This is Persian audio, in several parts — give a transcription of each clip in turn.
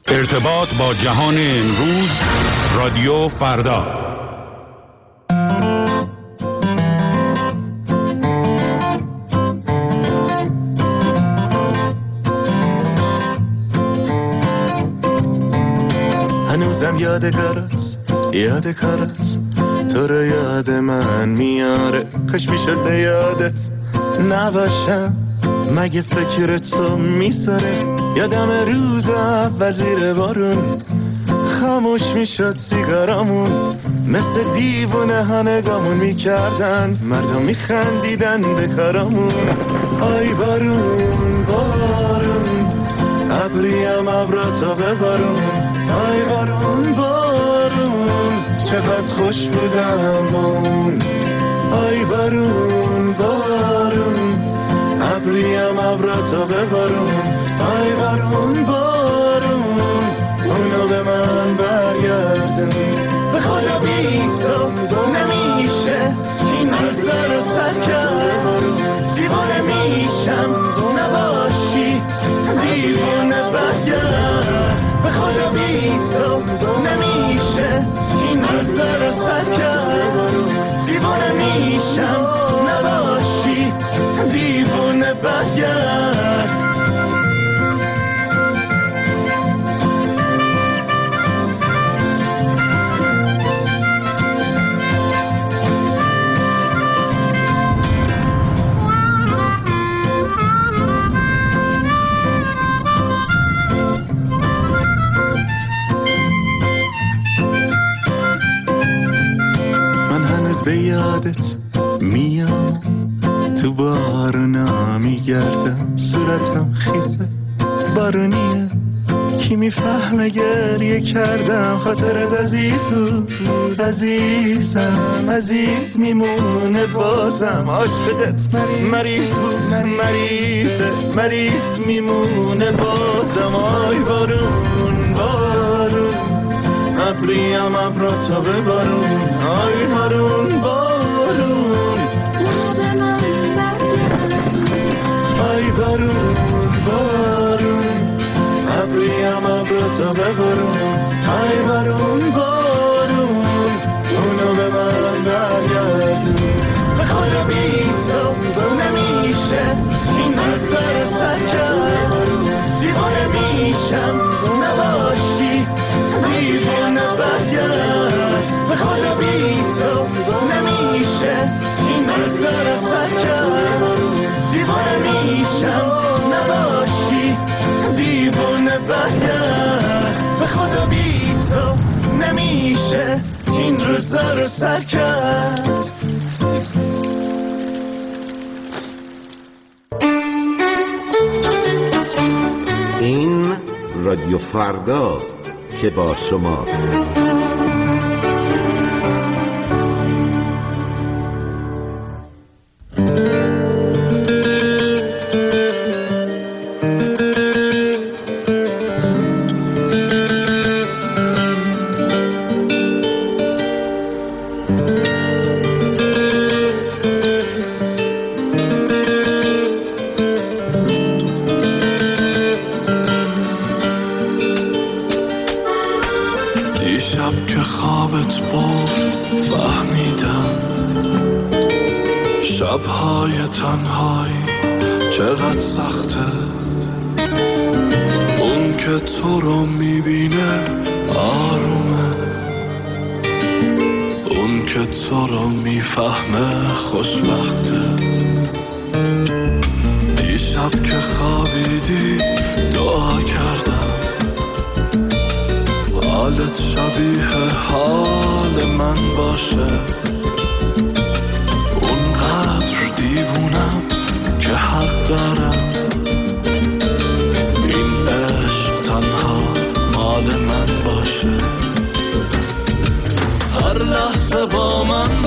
ارتباط با جهان امروز، رادیو فردا. هنوزم یاد کارت تو رو یاد من میاره، کاش میشد به یادت نباشم، مگه فکر تو میساره. یادم روز اول زیر بارون خاموش میشد سیگارامون، مثل دیوونه ها نگامون میکردن، مردم میخندیدن به کارامون. آی بارون بارون ابریم ابراتو ببارون، آی بارون بارون چقدر خوش بودم بون. آی بارون بارون ابریم ابراتو ببارون، آی بارون بارون اونو به من برگردون. به خدا بی تو نمیشه این روزا رو سر کرد، دیوانه میشم نباشی دیوانه برگرد. به خدا بی تو نمیشه این روزا رو سر کرد، دیوانه میشم نباشی دیوانه برگرد. به یادت میام تو بارونا میگردم، صورتم خیزه بارونیه کی میفهمه گریه کردم. خاطرت عزیزم عزیز میمونه بازم، عاشقت مریض بود مریض میمونه بازم. آی بارون بارون ابریم ابراتو ببارون، آی بارون بارون آی بارون بارون ابریم ابراتو ببارون، آی بارون بارون اونو به من برگردون. به خدا بی تو نمیشه این روزا رو سر کرد، دیوانه میشم نباشی دیوانه برگرد. به خدا بی تو نمیشه این روزا رو سر کرد، دیوانه میشم نباشی دیوانه برگرد. به خدا بی تو نمیشه این روزا رو سر کرد. این رادیو فرداست که با شماست. شب‌های تنهایی چقدر سخته، اون که تو رو میبینه آرومه، اون که تو رو میفهمه خوشبخته. دیشب که خوابیدی دعا کردم حالت شبیه حال من باشه، دیوونم که حق دارم این عشق تنها مال من باشه. هر لحظه با من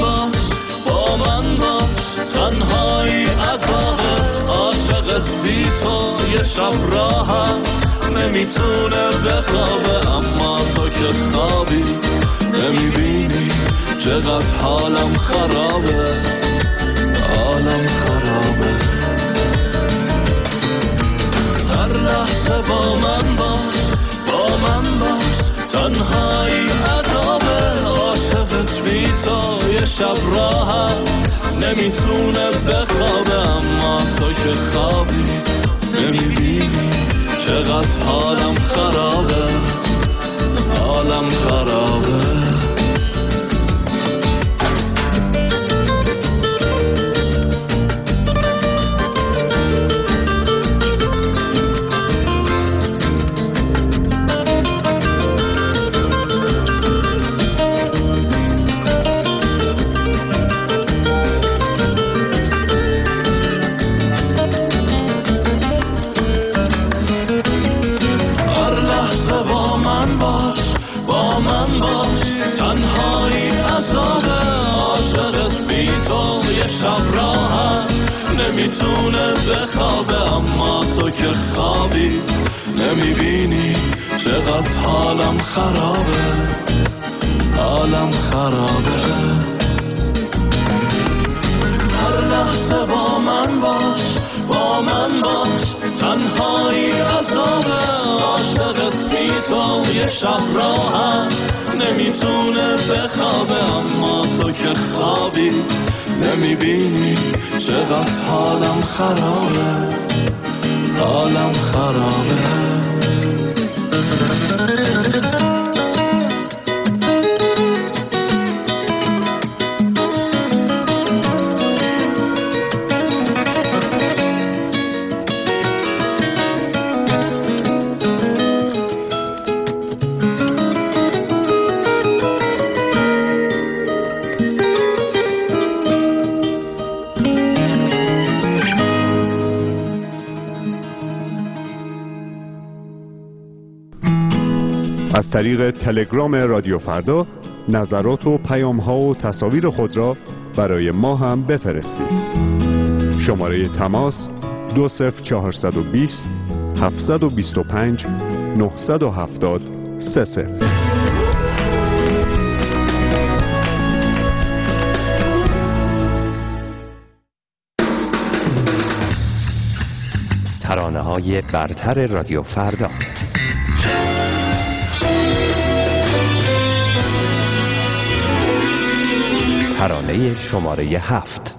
باش تنهایی عذابه، عاشقت بی تو یه شب راحت نمیتونه بخوابه، اما تو که خوابی نمیبینی چقدر حالم خرابه، حالم خرابه. هر لحظه با من تنهایی عذابه، عاشقت بی تو یه شب راحت نمیتونه بخوابه، اما تو که خوابی نمیبینی چقدر حالم خرابه، حالم خرابه. نمیتونه بخوابه، اما تو که خوابی نمیبینی چقدر حالم خرابه، حالم خرابه. هر لحظه با من باش، با من باش، تنهایی عذابه، عاشقت بی تو یه شب راحت نمیتونه بخوابه، اما تو که خوابی نمیبینی چقدر حالم خرابه، حالم خرابه. از طریق تلگرام رادیو فردا نظرات و پیام‌ها و تصاویر خود را برای ما هم بفرستید. شماره تماس 20420 725 970 30. ترانه‌های برتر رادیو فردا. ترانه شماره 7.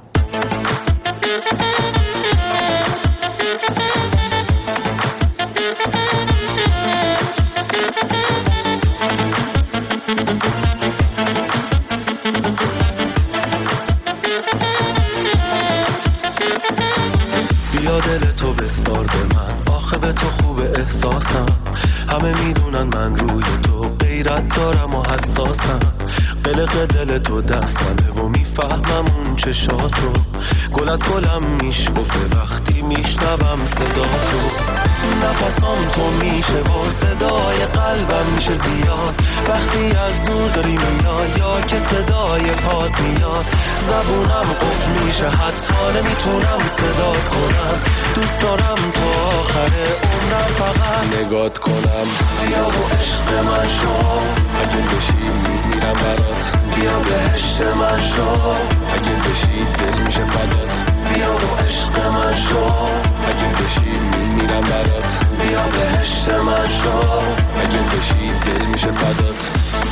بیا دل تو بسپار به من، آخه به تو خوب احساسم، همه میدونن من روی تو غیرت دارم و حساسم، قلق دل تو دستمه و میفهمم اون چشاتو، گل از گلم میشکفه وقتی میشنوم صدا تو، نفسام تو میشه و صدای قلبم میشه زیاد، وقتی از دور داری میای یا که صدای پاد میاد، زبونم قفل میشه حتی نمیتونم صدات کنم، دوست دارم تو آخر عمرم فقط نگات کنم. بیا و عشق من شو، اگه بشی میمیرم برات، بیا بهشت من شو، اگه بشی دل میشه فدات، بیا و عشق من شو، اگه بشی میمیرم برات، بیا بهشت من شو، اگه بشی دل میشه فدات.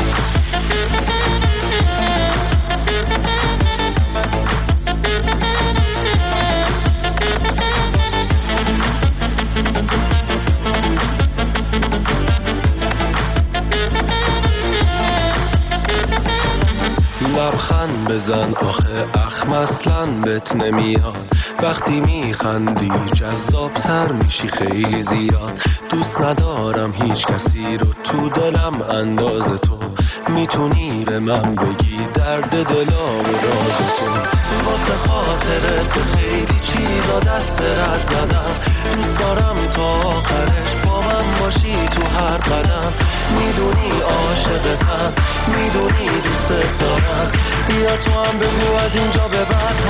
لبخند بزن آخه اخم اصلا بهت نمیاد، وقتی میخندی جذابتر میشی خیلی زیاد، دوست ندارم هیچ کسی رو تو دلم انداز تو، میتونی به من بگی درد دلا و راز تو، واسه خاطرت خیلی چیزا دست رد زدم، دوست دارم تا آخرش با من باشی تو هر قدم، میدونی عاشقتم، میدونی دوست دارم، بیا تو هم بگو از اینجا به بعد هستی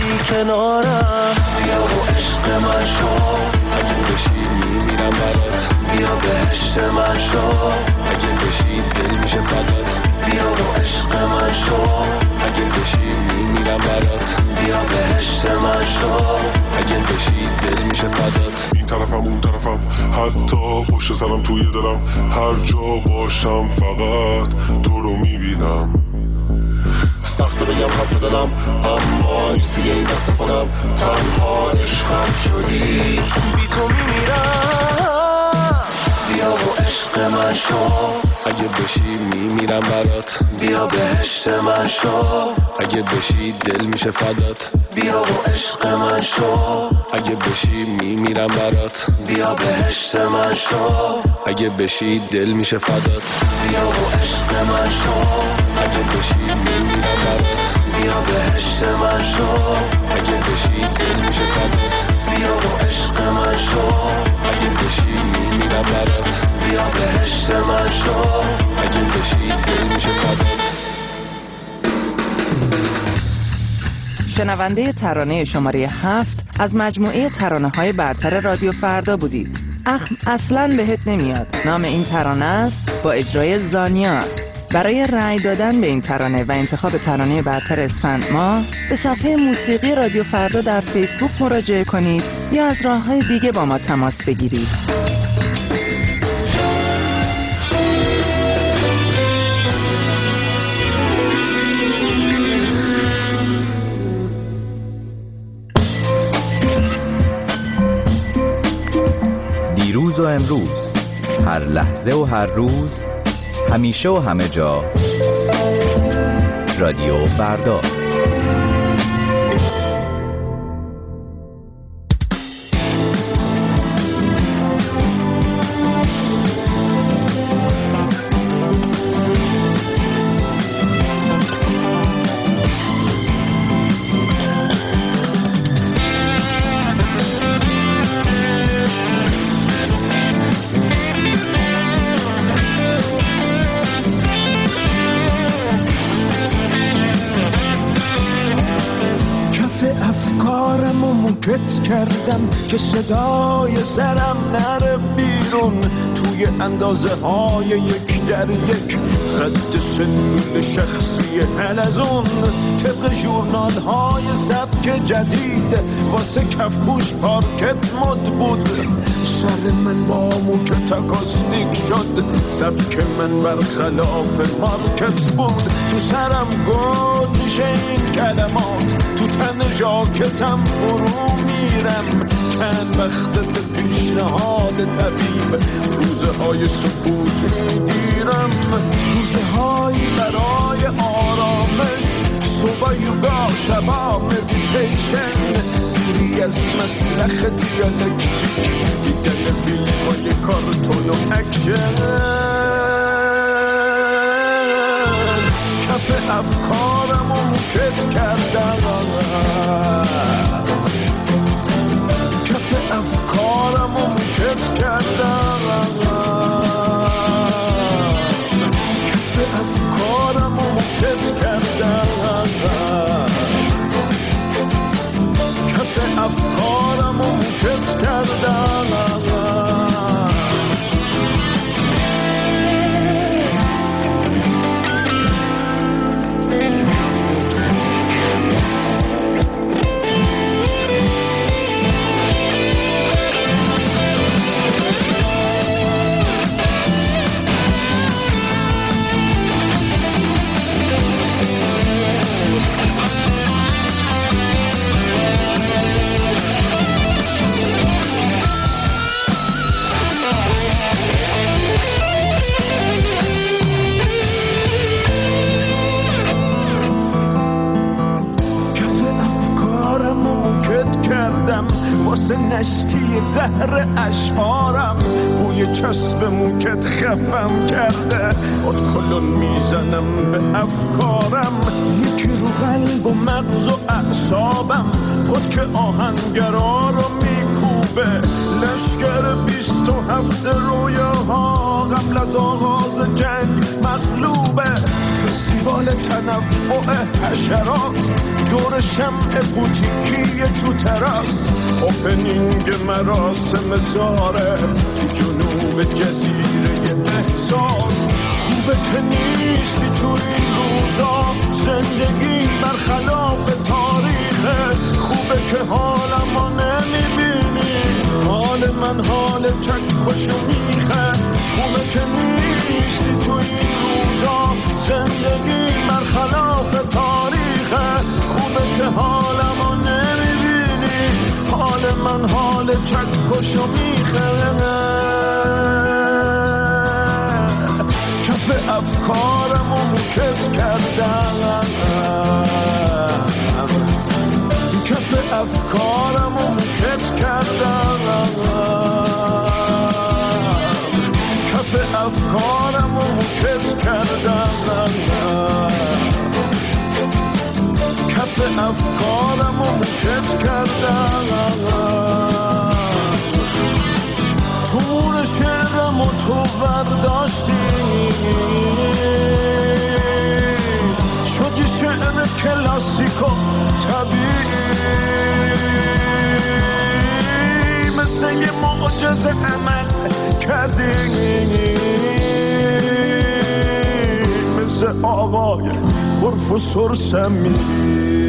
باشی کنارم. بیا و عشق من شو، اگه بشی میمیرم برات. بیا بهشت من شو، اگه بشی دل میشه فدات. بیا و عشق من شو، اگه بشی میمیرم برات. بیا بهشت من شو، اگه بشی دل میشه فدات. این طرفم اون طرفم، حتی پشت سرم توی دلم، هر جا باشم فقط تو رو میبینم. سخت بگم حرف دلم اما نیستی این دست خودم، تنها عشقم شدی، بی تو میمیرم. بیا و عشق من شو، اگه بشی میمیرم برات. بیا بهشت من شو، اگه بشی دل میشه فدات. بیا و عشق من شو، اگه بشی میمیرم برات. بیا بهشت من شو، اگه بشی دل میشه فدات. بیا و عشق من شو، اگه بشی میمیرم برات. بیا بهشت من شو، اگه بشی دل میشه فدات. بیا و عشق من شو، اگه بشی میمیرم برات. بیا بهشت من شو، اگه بشی دل میشه فدات. شنونده ترانه شماره 7 از مجموعه ترانه‌های برتر رادیو فردا بودید. اخم اصلاً بهت نمیاد نام این ترانه است، با اجرای زانیا. برای رأی دادن به این ترانه و انتخاب ترانه برتر اسفند ماه به صفحه موسیقی رادیو فردا در فیسبوک مراجعه کنید یا از راه‌های دیگه با ما تماس بگیرید. دیروز و امروز، هر لحظه و هر روز، همیشه و همه جا، رادیو فردا. کردم که صدای سرم نره بیرون، توی اندازه های یک در یک، خط سنین شخصی حلزون، طبق ژورنال های سبک جدید، واسه کفپوش پارکت مد بود. سر من با موکت اکاستیک شد، سبک من برخلاف مارکت بود. تو سرم گود میشه این کلمات، تو تن ژاکتم فرو میرم. چند وقت به پیشنهاد طبیب روزه های سکوت میگیرم، روزه هایی برای آرامش، صبح یوگا شبا مدیتیشن، دوری از مسلخ دیالکتیک، دیدن فیلم های کارتون و اکشن. کف افکارم و موکت کردم، کف افکارم و موکت کردم، کف افکارم و موکت کردم، کف افکارم و موکت کردم. نشتی زهر اشعارم، بوی چسب موکت خفم کرده، ادکلون میزنم به افکارم، یکی رو قلب و مغز و اعصابم، خود که آهنگرا رو میکوبه، لشکر 27 رویاها قبل از آغاز جنگ مغلوبه، فستیوال تنم تنوع حشرات دور شمع بوتیکی تو تراس اوپنینگ مراسم زاره تو جنوب جزیره احساس خوبه که نیستی تو این روزا زندگی برخلاف تاریخه خوبه که حالمو نمیبینی حال من حال چکشو میخه خوبه که نیستی تو این روزا زندگی برخلاف تاریخه خوبه که حالمو نمیبینی حال من حال چکشو میخه کف افکارمو موکت کردم کف افکارمو موکت کردم کف افکارمو موکت کردم کف افکارمو موکت کردم تور شعرمو تو برداشتی شدی شعر کلاسیک و طبیعی مثل یه معجزه عمل کردی مثل آقای پروفسور سمیری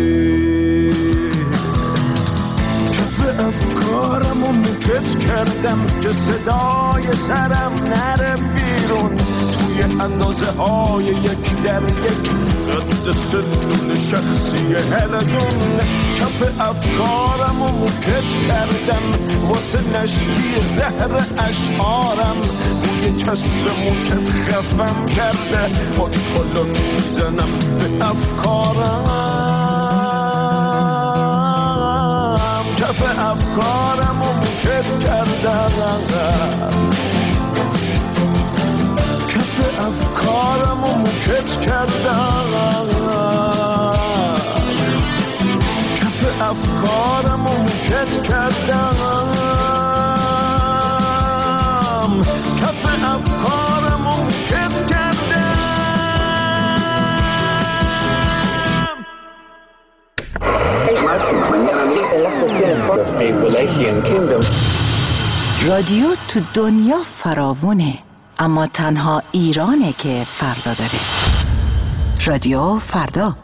کف افکارمو موکت کردم که صدای سرم نره بیرون توی اندازه های یک در یک قد سلول شخصی هلدون کف افکارمو موکت کردم واسه نشتی زهر اشعارم بوی چسب موکت خفم کرده خود کلو میزنم به افکارم کف افکارمو موکت کردم کف افکارمو موکت کردم کف افکارمو موکت کردم کف افکارمو موکت کردم رادیو تو دنیا فراوونه اما تنها ایرانه که فردا داره. رادیو فردا.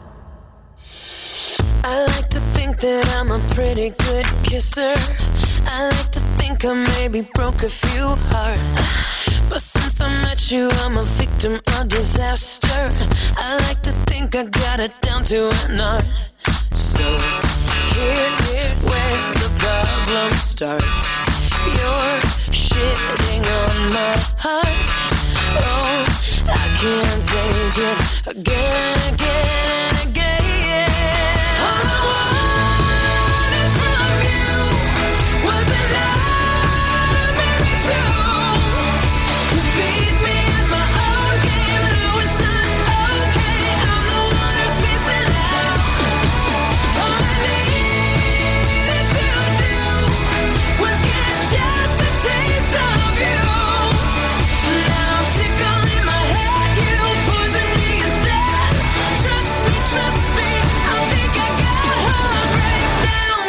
I like to think that I'm a pretty good kisser. I like to think I maybe broke a few hearts. But since I met you, I'm a victim of disaster. I like to think I got it down to an art. So here's where the problem starts. You're shitting on my heart. Oh, I can't take it again, again, again. All I wanted from you was a love, maybe two. You beat me at my own game, no, it's not okay. I'm the one who's missing out. All I needed to do was get just a taste of you. Now I'm sick all in my head, you poison me instead. Trust me, I think I got heart breakdown.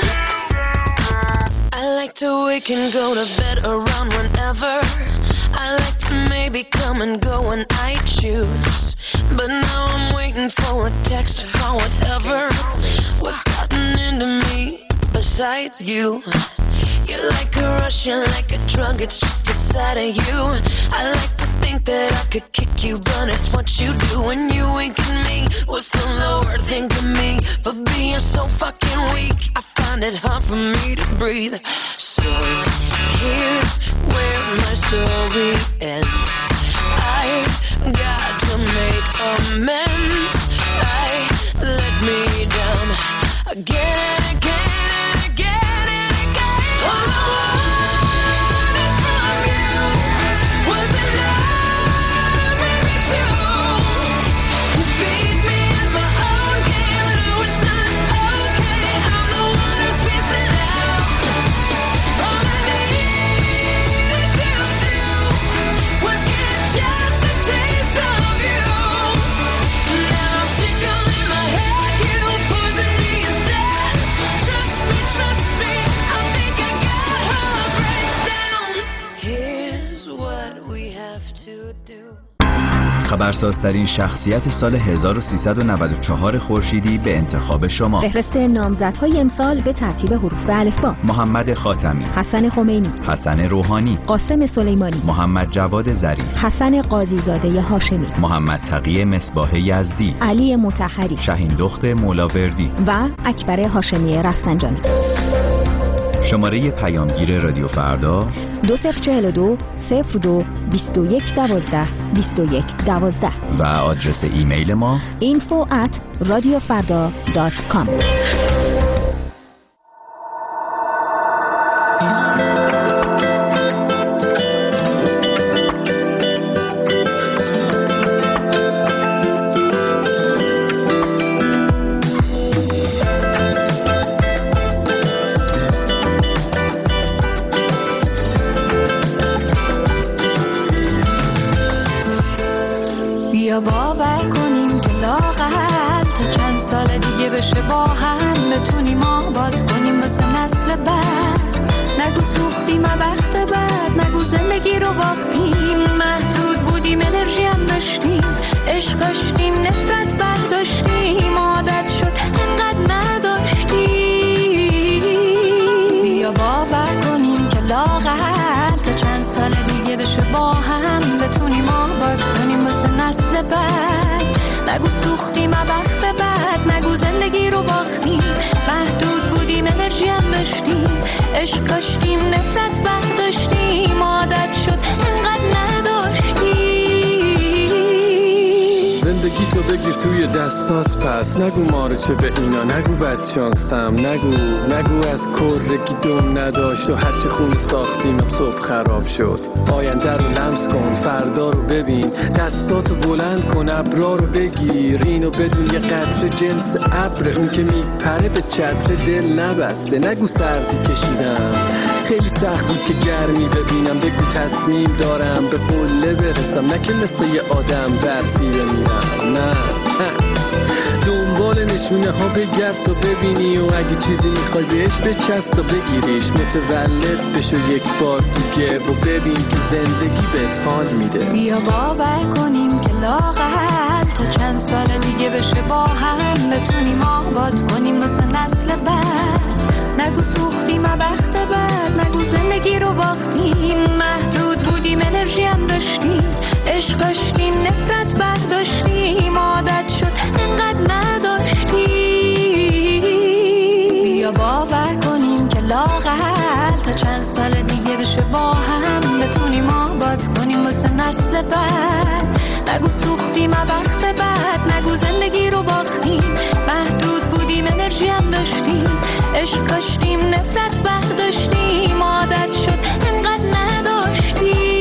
I like to wake and go to bed around whenever. I like to maybe come and go when I choose. But now I'm waiting for a text from whatever. What's gotten into me besides you? You're like a rush, you're like a drug, it's just a side of you. I like to think that I could kick you, but it's what you do when you wink at me. What's the Lord think of me for being so fucking weak? I find it hard for me to breathe. So here's where my story ends. I've got to make amends. I let me down again, again, again, and again. All I wanted from you was a love, maybe two. You beat me at my own game, no, it's not okay. I'm the one who's missing out. All I needed to do was get خبرسازترین شخصیت سال 1394 خورشیدی به انتخاب شما. فهرست نامزدهای امسال به ترتیب حروف الفبا: محمد خاتمی، حسن خمینی، حسن روحانی، قاسم سلیمانی، محمد جواد ظریف، حسن قاضیزاده هاشمی، محمد تقی مصباح یزدی، علی مطهری، شهین دخت مولاوردی و اکبر هاشمی رفسنجانی. شماره پیامگیر رادیو فردا 2042 02 21 12 21 12 و آدرس ایمیل ما info@radiofarda.com. بیا باور کنیم که لااقل تا چند سال دیگه بشه با هم بتونیم آباد کنیم واسه نسل بعد. نگو سوختیم وقت بعد، نگو زندگی رو باختیم، محدود بودیم انرژی هم داشتیم، عشق داشتیم نفرت برداشتیم، عادت شد انقدر نداشتیم. بیا باور کنیم که لااقل تا چند سال دیگه بشه با هم بتونیم آباد کنیم واسه نسل بعد. نگو سوختیم وقت بعد، نگو زندگی رو باختیم، محدود بودیم انرژی هم داشتیم، عشق داشتیم نفرت برداشتیم، عادت شد انقدر نداشتیم. زندگی تو بگیر توی دستات، پس نگو مارو چه به اینا، نگو بدشانسم، نگو از کرگی دم نداشت و هرچه خونه ساختیم اب صبح خراب شد. آینده رو لمس کن، فردا رو ببین، دستاتو بلند کن، ابرا رو بگیر، اینو بدون یه قطره جنس ابر، اون که میپره به چتر دل نبسته. نگو سردی کشیدم، خیلی سخت بود که گرمی ببینم، بگو تصمیم دارم به قله برسم، نه که مثل یه آدم برفی بمیرم. نه دنبال نشونه ها بگرد تا ببینی، و اگه چیزی میخوای بهش بچست تا بگیریش، متولد بشو یک بار دیگه و ببین که زندگی بهت حال میده. بیا باور کنیم که لااقل تا چند سال دیگه بشه با هم بتونیم آباد کنیم واسه نسل بعد. نگو سوختیم وقت بعد، نگو زندگی رو باختیم، محدود بودیم انرژی هم داشتیم، عشق داشتیم نفرت برداشتیم، عادت شد انقدر نداشتیم. بیا باور کنیم که لااقل تا چند سال دیگه بشه با هم بتونیم آباد کنیم واسه نسل بعد. نگو سوختیم وقت بعد، نگو زندگی رو باختیم، محدود بودیم انرژی هم داشتیم، عشق داشتیم نفرت برداشتیم، عادت شد انقدر نداشتیم.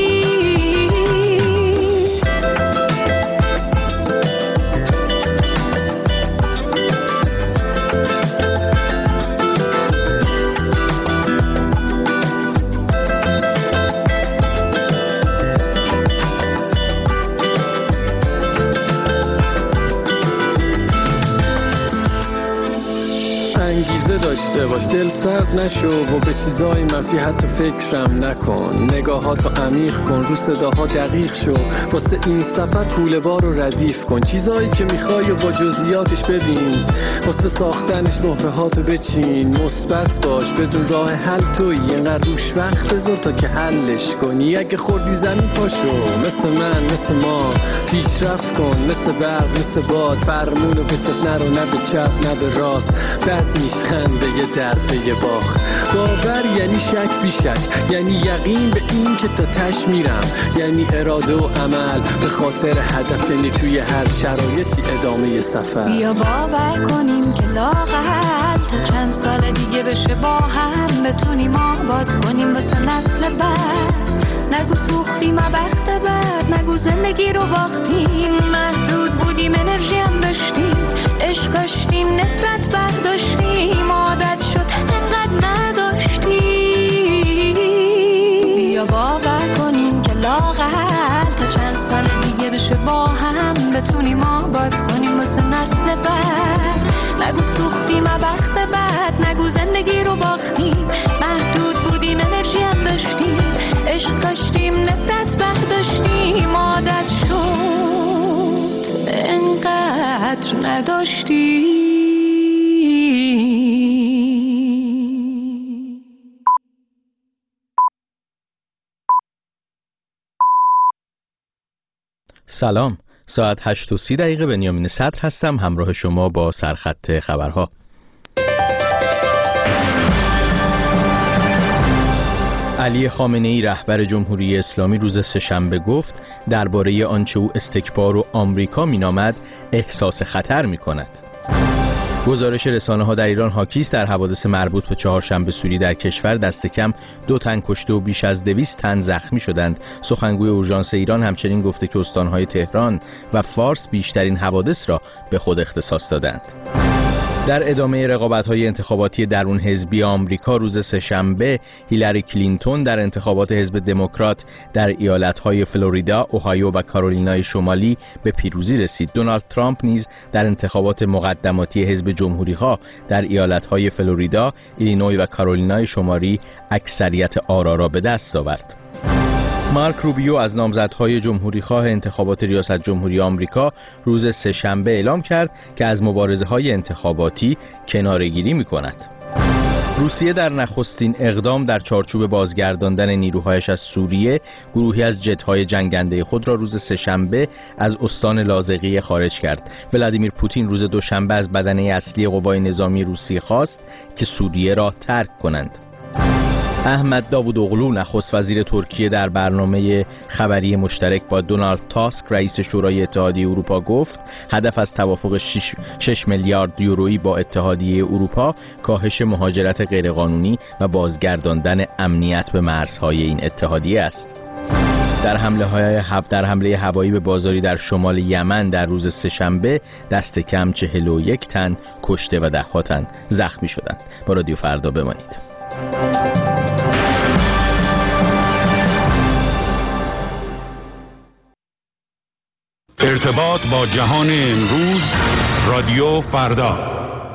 داشته باش، دل سرد نشو و به چیزای منفی حتی فکرم نکن، نگاهاتو عمیق کن، رو صداها دقیق شو، واسه این سفر کوله وار رو ردیف کن، چیزایی که میخوای و با جزئیاتش ببین، واسه ساختنش مهرهاتو بچین، مثبت باش، بدون راه حل تویی، اینقدر روش وقت بذار تا که حلش کنی، اگه خوردی زمین پاشو، مثل من مثل ما پیشرفت کن، مثل برق مثل باد، فرمونو بچست، نرو نه به چپ نه به راست، بد میشخند به یه درد به یه باخ. باور یعنی شک بی شک، یعنی یقین به این که تا تش میرم، یعنی اراده و عمل به خاطر هدف، یعنی توی هر شرایطی ادامه سفر. بیا باور کنیم که لااقل تا چند سال دیگه بشه با هم بتونیم آباد کنیم واسه نسل بعد. نگو سوختیم وقت بعد، نگو زندگی رو باختیم، محدود بودیم انرژی هم داشتیم، عشق داشتیم نفرت برداشتیم، عادت شد انقدر نداشتیم. بیا باور کنیم که لااقل تا چند سال دیگه بشه با هم بتونیم آباد کنیم واسه نسل بعد. نگو سوختیم وقت بعد، نگو زندگی رو باختیم، محدود بودیم انرژی هم داشتیم، عشق داشتیم نفرت برداشتیم، نداشتی. سلام، ساعت 8:30 بنیامین صدر هستم، همراه شما با سرخط خبرها. علی خامنه‌ای رهبر جمهوری اسلامی روز سه‌شنبه گفت درباره آنچه او استکبار و آمریکا مینامد احساس خطر می‌کند. گزارش رسانه‌ها در ایران حاکی است در حوادث مربوط به چهارشنبه سوری در کشور دست کم 2 تن کشته و بیش از 200 تن زخمی شدند. سخنگوی اورژانس ایران همچنین گفته که استان‌های تهران و فارس بیشترین حوادث را به خود اختصاص دادند. در ادامه رقابت‌های انتخاباتی درون حزبی آمریکا روز سه‌شنبه هیلاری کلینتون در انتخابات حزب دموکرات در ایالت‌های فلوریدا، اوهایو و کارولینای شمالی به پیروزی رسید. دونالد ترامپ نیز در انتخابات مقدماتی حزب جمهوری‌خواه در ایالت‌های فلوریدا، ایلینوی و کارولینای شمالی اکثریت آرا را به دست آورد. مارک روبیو از نامزدهای جمهوریخواه انتخابات ریاست جمهوری آمریکا روز سه‌شنبه اعلام کرد که از مبارزه‌های انتخاباتی کناره‌گیری می‌کند. روسیه در نخستین اقدام در چارچوب بازگرداندن نیروهایش از سوریه، گروهی از جت‌های جنگنده خود را روز سه‌شنبه از استان لاذقیه خارج کرد. ولادیمیر پوتین روز دوشنبه از بدنه اصلی قوای نظامی روسیه خواست که سوریه را ترک کنند. احمد داوودوغلو نخست وزیر ترکیه در برنامه خبری مشترک با دونالد تاسک رئیس شورای اتحادیه اروپا گفت هدف از توافق 6 میلیارد یورویی با اتحادیه اروپا کاهش مهاجرت غیرقانونی و بازگرداندن امنیت به مرزهای این اتحادیه است. در حمله هوایی به بازاری در شمال یمن در روز سه‌شنبه دست کم 41 تن کشته و 10 تن زخمی شدند. با رادیو فردا بمانید. ارتباط با جهان امروز، رادیو فردا.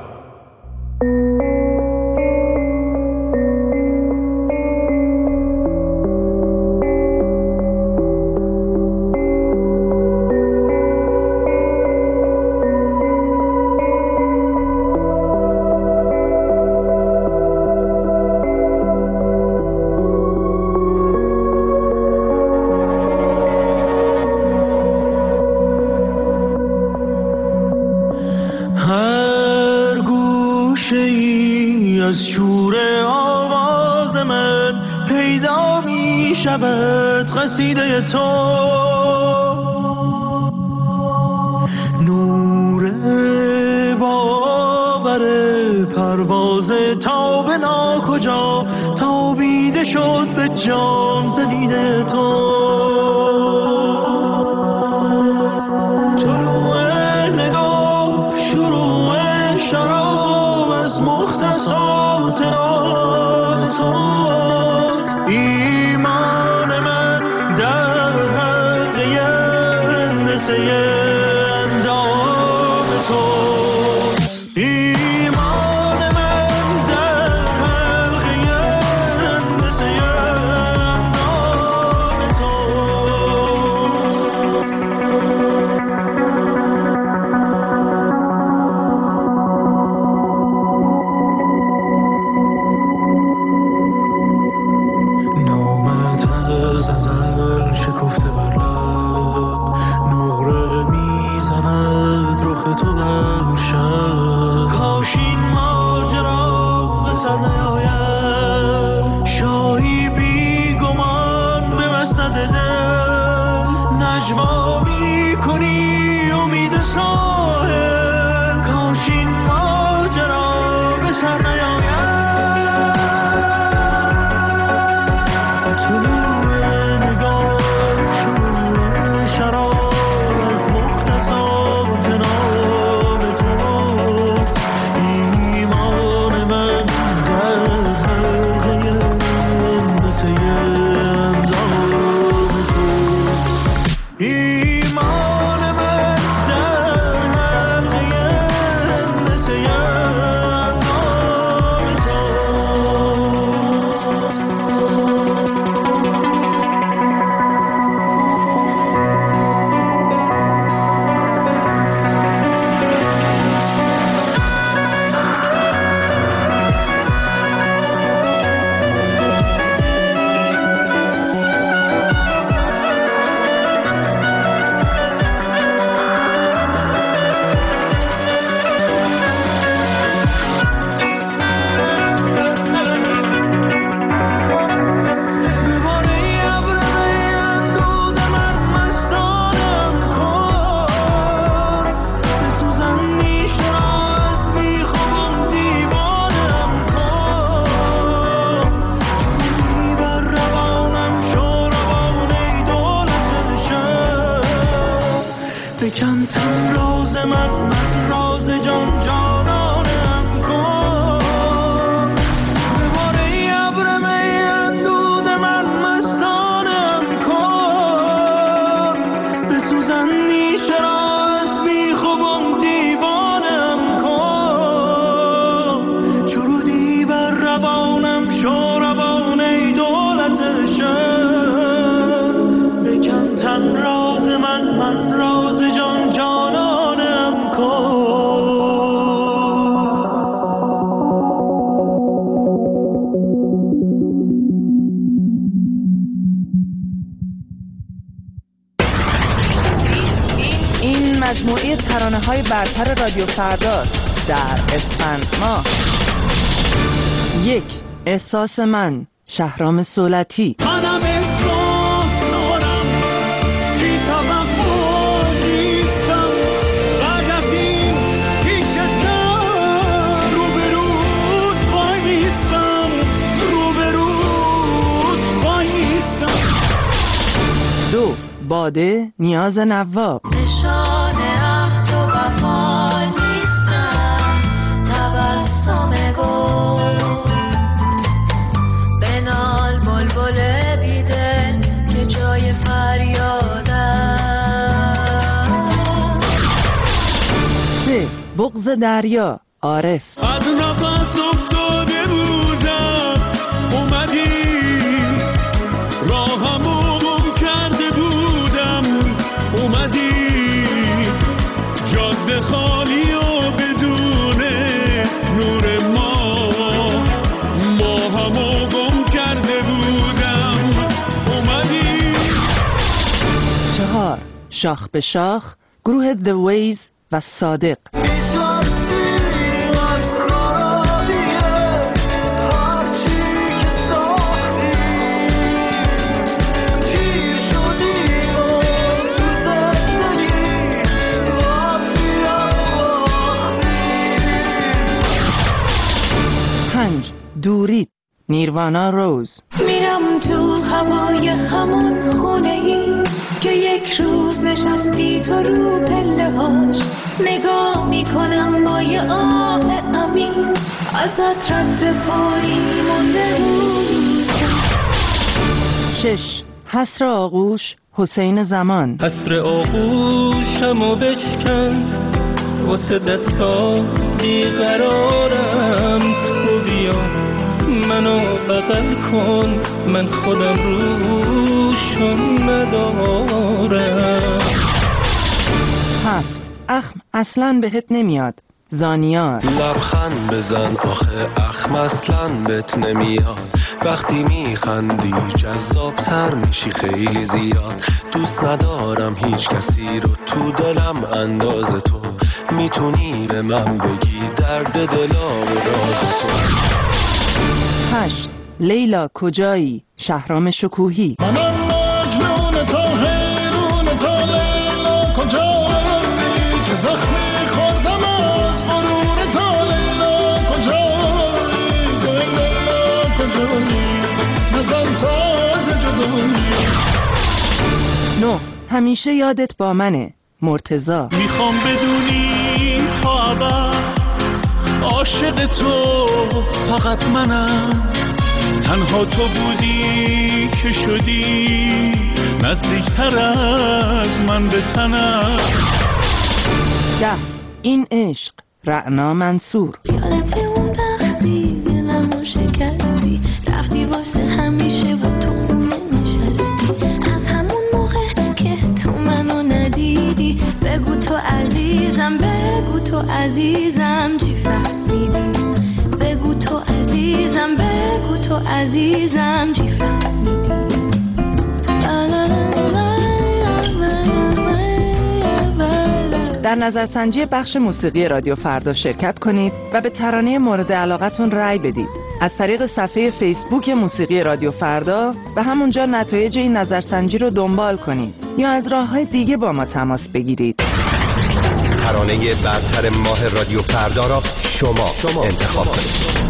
از شور آواز من پیدا می شود قصیده تو، نور باور پرواز تا به ناکجا تابیده شد به جام زدیده تو. ایمان من در حلقه اندسه اندام توست، ایمان من در حلقه اندسه اندام توست. ازل شکفته بر لب نقره میزند رخ تو بر شب، کاش این ماجرا به سر نیاید، شاهی بی گمان به مسند دل نجوا میکنی امید ساحل، کاش این ماجرا به سر نیاید. ایمان من در حلقه بکن تن راز من راز جان جانانم کن بباره ای ابر می اندود من مستانم کن بسوزن نیشه را از بیخ و بم دیوانم کن چرودی بر روانم شو روان ای دولت شهر بکن تن راز من راز جان جانانم کن. این مجموعه ترانه‌های برتر رادیو فرداست در اسفند ماه. 1. احساس من، شهرام صولتی. منم احساس دارم بی توقع نیستم بعد از این پیشتم روبروت بایستم روبروت بایستم. 2. باده، نیاز نواب. نشان عهد و وفا نیستم تبسم گل بنال بلبل بیدل که جای فریادم. 3. بغض دریا، عارف. از نفس افتاده بودم اومدی راهمو گم کرده بودم اومدی جاده خالی و بدون نور ما همو گم کرده بودم اومدی. 4. شاخ به شاخ، گروه The Ways و صادق. دورید، نیروانا روز. میرم تو هوای همون خونه ای که یک روز نشستی تو رو پله هاش نگاه میکنم با یه آه عمیق ازت رد پایی مونده بود. 6. حسر آغوش، حسین زمان. حسر آغوشمو بشکن واسه دستا بیقرارم تو بیا منو بغل کن من خودم روشون ندارم. 7. اخم اصلاً بهت نمیاد، زانیار. لبخند بزن آخه اخم اصلاً بهت نمیاد وقتی میخندی جذابتر میشی خیلی زیاد دوست ندارم هیچ کسی رو تو دلم انداز تو میتونی به من بگی درد دلا و راز تو. 8. لیلا کجایی، شهرام شکوهی. منم مجنون تا حیرون تا لیلا کجایی که زخمی خوردم از غرور تا لیلا کجایی لیلا کجایی نزن ساز جدایی. 9. همیشه یادت با منه، مرتضی. میخوام بدونی تا ابد عاشق تو فقط منم تنها تو بودی که شدی نزدیکتر از من به تنم. 10. این عشق، رعنا منصور. یادت اون وقتی دلمو شکستی رفتی واسه همیشه و تو خونه نشستی از همون موقع که تو منو ندیدی بگو تو عزیزم بگو تو عزیزم چی فهمیدی بگو تو عزیزم بگو تو عزیزم چی فهمیدی. در نظرسنجی بخش موسیقی رادیو فردا شرکت کنید و به ترانه مورد علاقتون رأی بدید از طریق صفحه فیسبوک موسیقی رادیو فردا و همونجا نتایج این نظرسنجی رو دنبال کنید یا از راه‌های دیگه با ما تماس بگیرید. ترانه برتر ماه رادیو فردا را شما انتخاب کنید.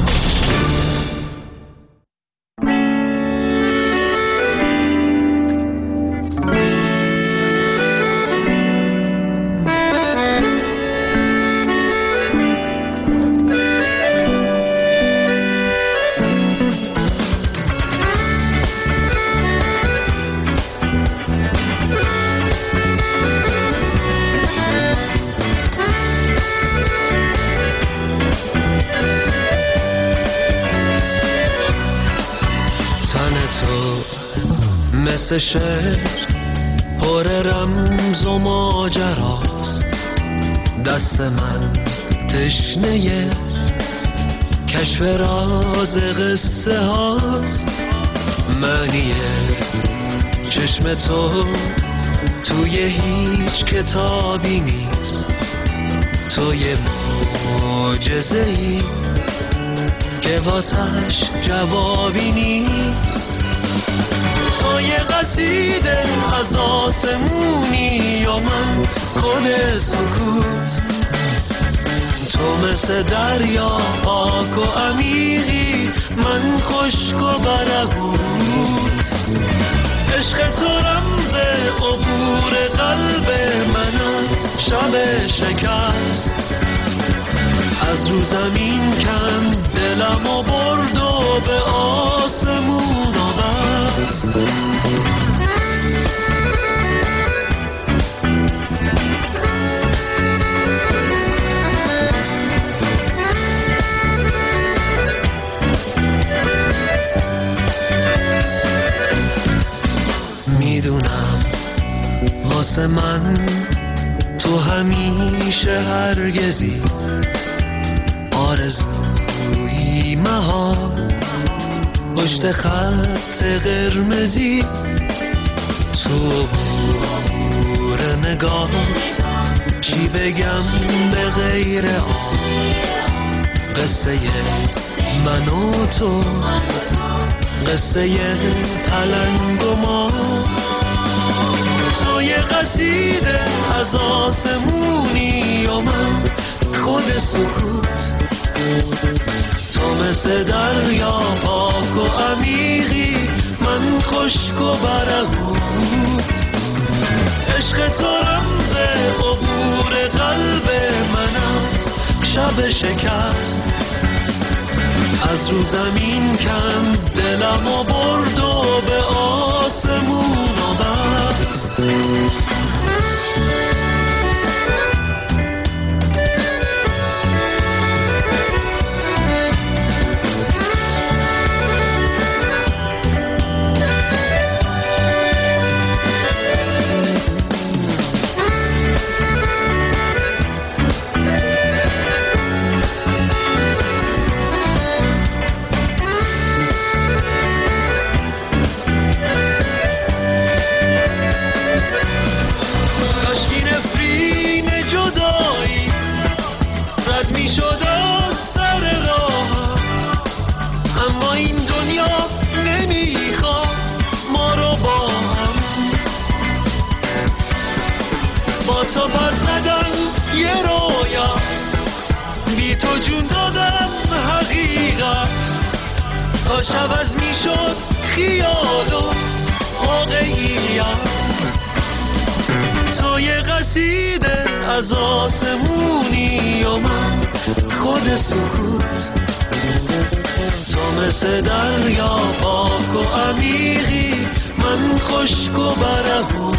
مثل شعر پر رمز و ماجراست، دست من تشنه کشف راز قصه هاست. معنی چشم تو توی هیچ کتابی نیست، تو یه معجزه‌ای که واسش جوابی نیست. تو یه قصیده از آسمونی و من خود سکوت، تو مثل دریا پاک و عمیقی، من خشک و برهوت. عشق تو رمز عبور قلب من از شب شکست، از رو زمین کند دلم و برد و به آسمون آبست. میدونم واسه من تو همیشه هرگزی آرزویی مهار پشت خط قرمزی. تو عبور نگاهت چی بگم به غیر آن، قصه من و تو، قصه پلنگ و ما. تو یه قصیده از آسمونی و من خود سکوت، تو مثل دریا پاک و عمیقی، من خشک و برهوت. عشق تو رمز عبور قلب من از شب شکست، از رو زمین کند دلم و برد و به آسمون آبست. تو پر زدن یه رویاست، بی تو جون دادم حقیقت، تا شب از می شد خیال و واقعیت. تو یه قصیده از آسمونی و من خود سکوت، تو مثل دریا پاک و عمیقی، من خشک و برهوت.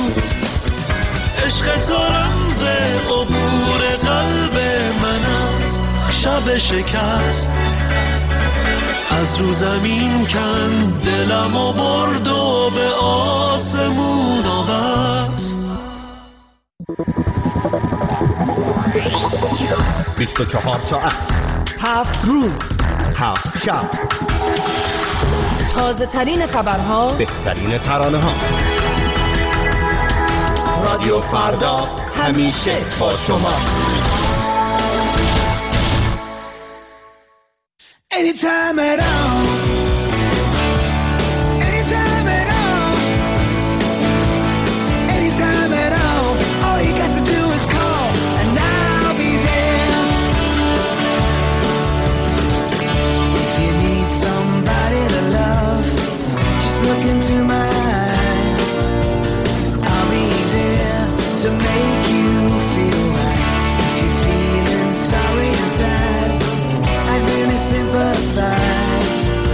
عشق تو رمز عبور قلب من است، شب شکست از رو زمین کند دلم و برد و به آسمون آبست. 24 ساعت 7 روز 7 شب، تازه ترین خبرها، بهترین ترانه ها. رادیو فردا همیشه با شما. Anytime at all, anytime at all, anytime at all, all you got to do is call and I'll be there. If you need somebody to love, just look into my eyes. I'll be there to make you feel right. If you're feeling sorry inside, I'd really sympathize.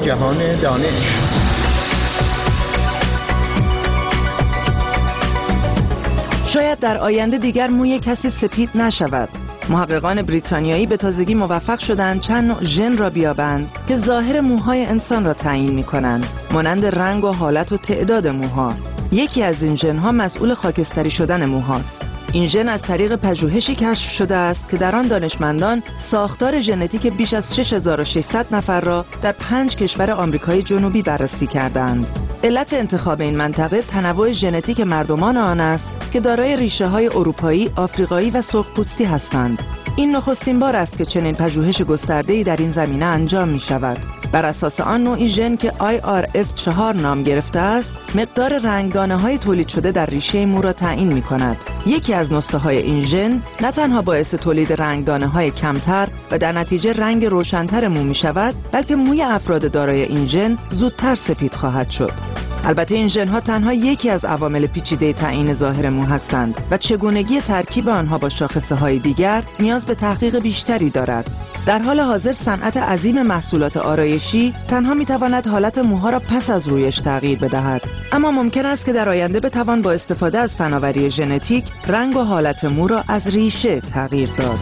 جهان دانش. شاید در آینده دیگر موی کسی سپید نشود. محققان بریتانیایی به تازگی موفق شدند چند نوع ژن را بیابند که ظاهر موهای انسان را تعیین می‌کنند، مانند رنگ و حالت و تعداد موها. یکی از این ژن‌ها مسئول خاکستری شدن موهاست. این ژن از طریق پژوهشی کشف شده است که در آن دانشمندان ساختار ژنتیک بیش از 6600 نفر را در 5 کشور آمریکای جنوبی بررسی کردند. علت انتخاب این منطقه تنوع ژنتیک مردمان آن است که دارای ریشه‌های اروپایی، آفریقایی و سرخپوستی هستند. این نخستین بار است که چنین پژوهش گسترده‌ای در این زمینه انجام می‌شود. بر اساس آن نوعی ژن که IRF4 نام گرفته است، مقدار رنگدانه‌های تولید شده در ریشه مو را تعیین می‌کند. یکی از نسخه‌های این ژن نه تنها باعث تولید رنگدانه‌های کمتر و در نتیجه رنگ روشن‌تر مو می‌شود، بلکه موی افراد دارای این ژن زودتر سپید خواهد شد. البته این ژن‌ها تنها یکی از عوامل پیچیده تعیین ظاهر مو هستند و چگونگی ترکیب آنها با شاخصه‌های دیگر نیاز به تحقیق بیشتری دارد. در حال حاضر صنعت عظیم محصولات آرایشی تنها می‌تواند حالت موها را پس از رویش تغییر بدهد، اما ممکن است که در آینده بتوان با استفاده از فناوری ژنتیک رنگ و حالت مو را از ریشه تغییر داد.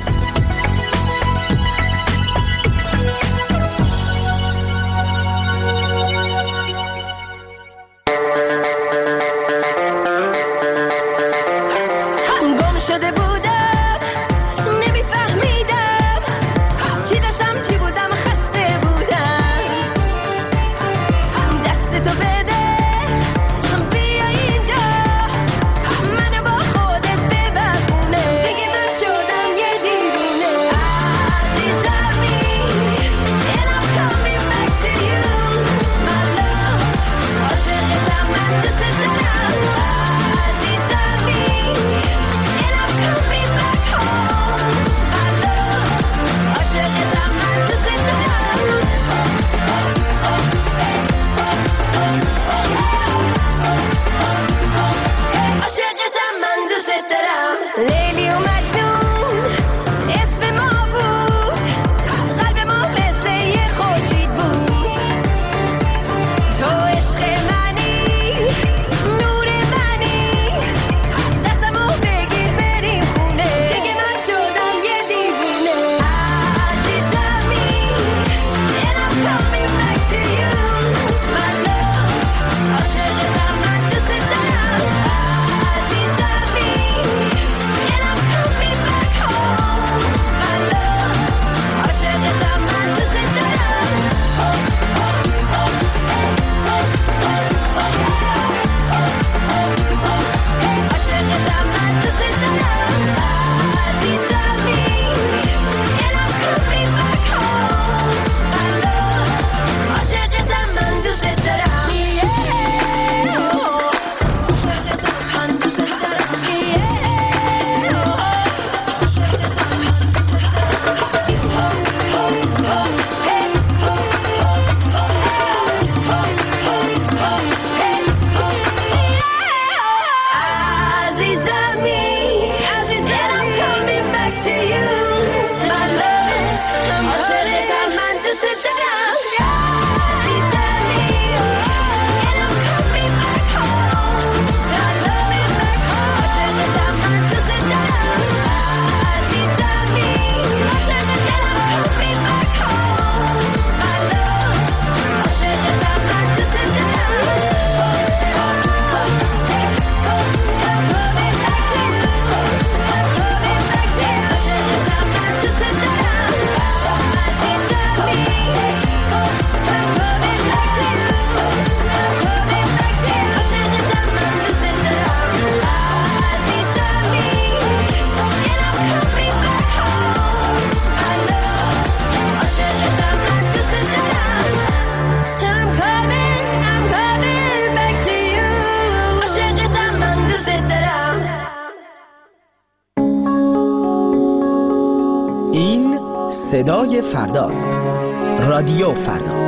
صدای فرداست. رادیو فردا.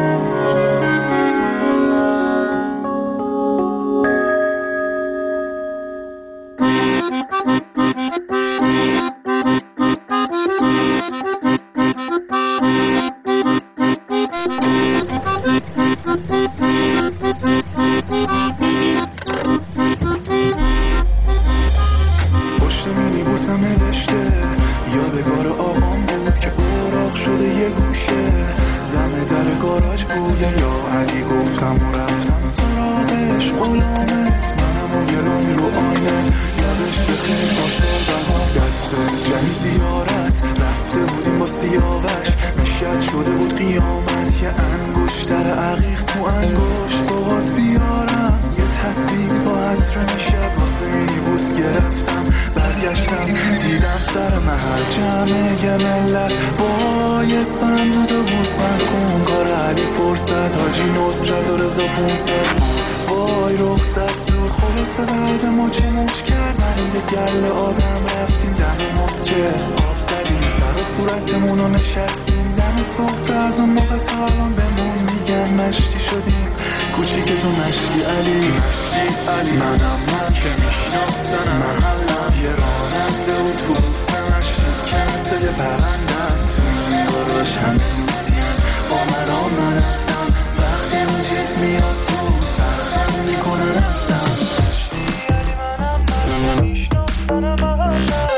غلامت منم و یه رنگ رو آینه یادش بخیر آشار بهار دست جنی زیارت رفته بودیم با سیاوش میشد شده بود قیامت یه انگشتر عقیق تو انگشت صحبت بیارم یه تسبیح با عطر میشد واسه مینیبوس گرفتم برگشتم دیدم سر محل جمعه ملت با یه صندوق بود من کن کار علی فرصت حاجی نصرت و رضا 500 وای رخصت زود خلاصه بعد ما چه موج کردن یه گل آدم رفتیم دم مسجد آب زدیم سر و صورتمونو نشستیم دم صبح از اون موقع تا الان بمون میگن مشتی شدیم کوچیکتون مشتی علی منم من که میشناسنم محلم یه راننده و توست مشتی که مثل یه پرنده است گراش همه لوتیم با من هستم وقتی اون چیز میاد تو سرخم میکنن هستم منم میشناسنم محلم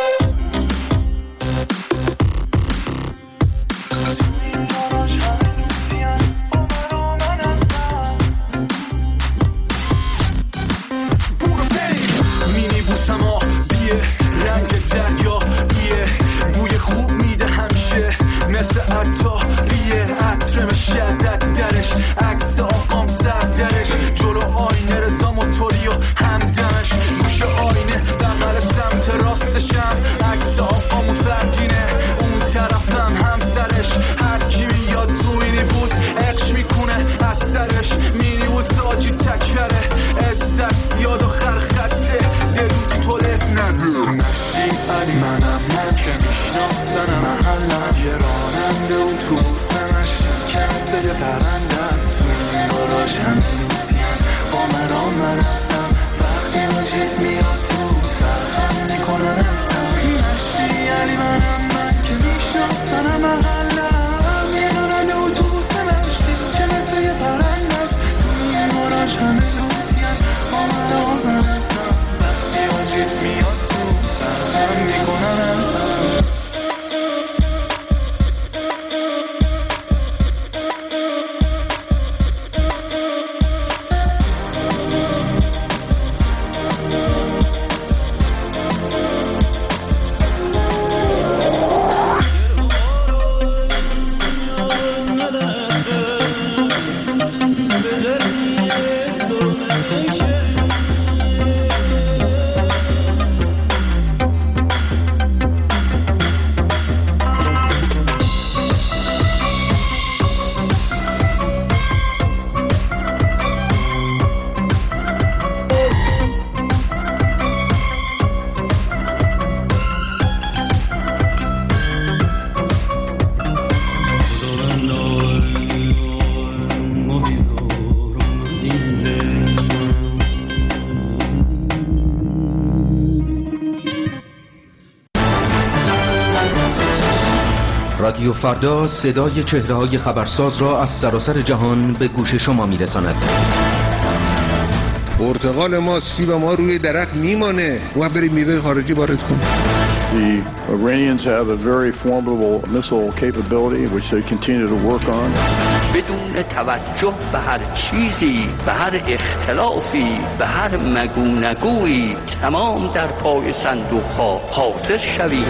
رادیو فردا صدای چهره‌های خبرساز را از سراسر جهان به گوش شما می‌رساند. پرتقال ما، سیب ما روی درخت میمانه و بریم میوه خارجی وارد کنیم. The Iranians have a very formidable missile capability which they continue to work on. بدون توجه به هر چیزی، به هر اختلافی، به هر مگونگویی تمام در پای صندوق‌ها حاضر شویم.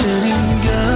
sitting girl.